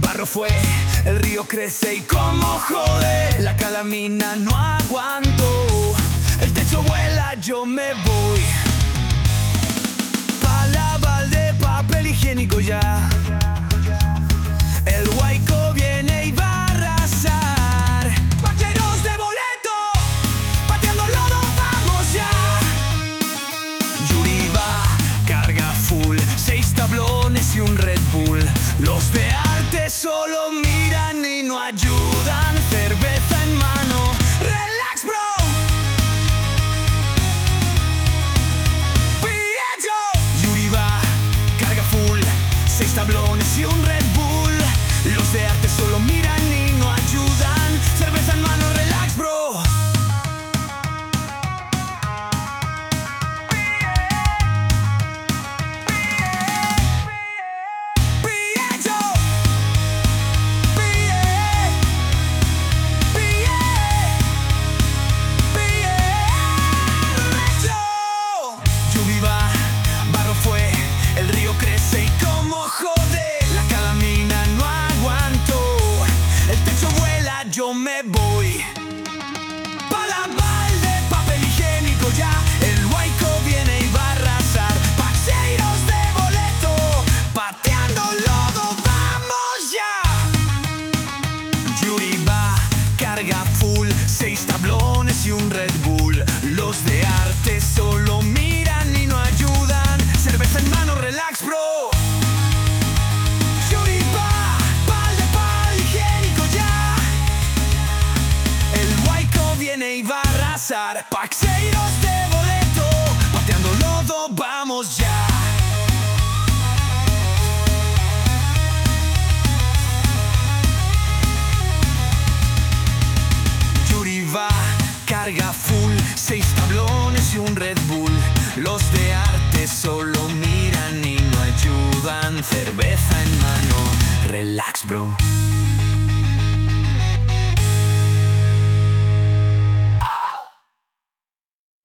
barro fue, el río crece y como jode. La calamina no aguanto, el techo vuela, yo me voy. Pa' la balde, papel higiénico ya. El huaico viene y va a arrasar. Vaqueros de boleto, pateando lodo, vamos ya. Yuri va, carga full, 6 tablones y un Red Bull. Los de arte solo miran y no ayudan. Cerveza en mano, relax bro. Pietro. Yuri va, carga full, 6 tablones y un Red Bull. Los de arte solo miran y no ayudan. Cerveza en mano, relax bro. El río crece y como jode. La calamina no aguanto, el techo vuela, yo me voy. Pa' la balde, papel higiénico ya. El huaico viene y va a arrasar. Paseos de boleto, pateando lodo, vamos ya. Yuri va, carga full, 6 tablones y un Red Bull. Los de arte solo miran y no ayudan. Cerveza en mano, relax bro. Yuri va, balde, papel higiénico ya. El huaico viene y va a arrasar. Paxeiros de boleto, pateando lodo, vamos ya. Yuri va, carga full, 6 tablones y un Red Bull. Los de arte solo miran y no ayudan. Cerveza en mano, relax bro.